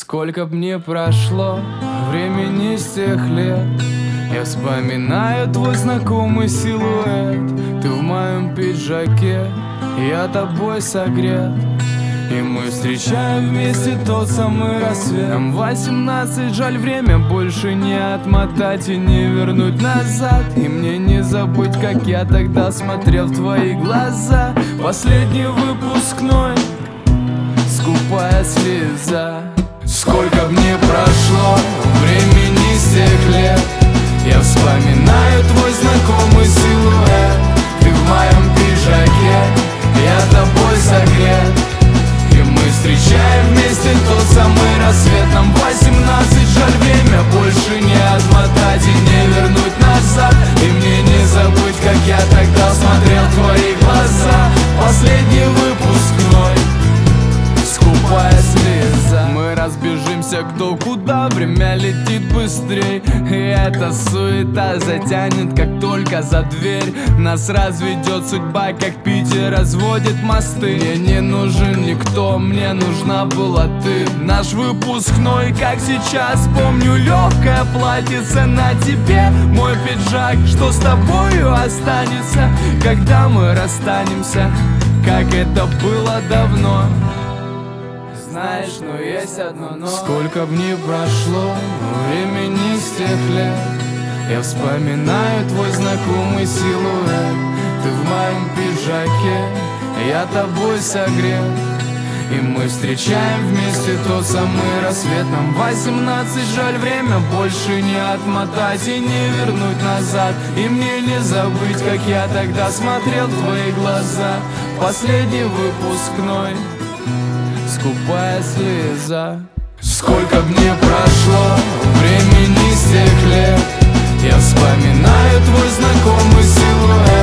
Сколько б ни прошло времени с тех лет, я вспоминаю твой знакомый силуэт. Ты в моем пиджаке, я тобой согрет, и мы встречаем вместе тот самый рассвет. Нам 18, жаль, время больше не отмотать и не вернуть назад. И мне не забыть, как я тогда смотрел в твои глаза. Последний выпускной, скупая слеза. Сколько б ни прошло времени с тех лет, я вспоминаю твой знакомый силуэт. Ты в моем пиджаке, я тобой согрет, и мы встречаем вместе тот самый рассвет. Нам 18, жаль, время больше не отмотать и не вернуть назад. И мне не забыть, как я тогда смотрел в твои глаза. Последний выпускной, скупая слеза. Мы разбежимся кто куда, время летит быстрей, и эта суета затянет, как только за дверь нас разведет судьба, как Питер разводит мосты. Мне не нужен никто, мне нужна была ты. Наш выпускной, как сейчас помню, легкое платьице на тебе, мой пиджак, что с тобою останется, когда мы расстанемся, как это было давно. Знаешь, но есть одно но. Сколько б ни прошло времени с тех лет, я вспоминаю твой знакомый силуэт. Ты в моем пиджаке, я тобой согрет, и мы встречаем вместе тот самый рассвет. Нам 18, жаль, время больше не отмотать и не вернуть назад. И мне не забыть, как я тогда смотрел в твои глаза. Последний выпускной, скупая слеза. Сколько б ни прошло времени с тех лет, я вспоминаю твой знакомый силуэт.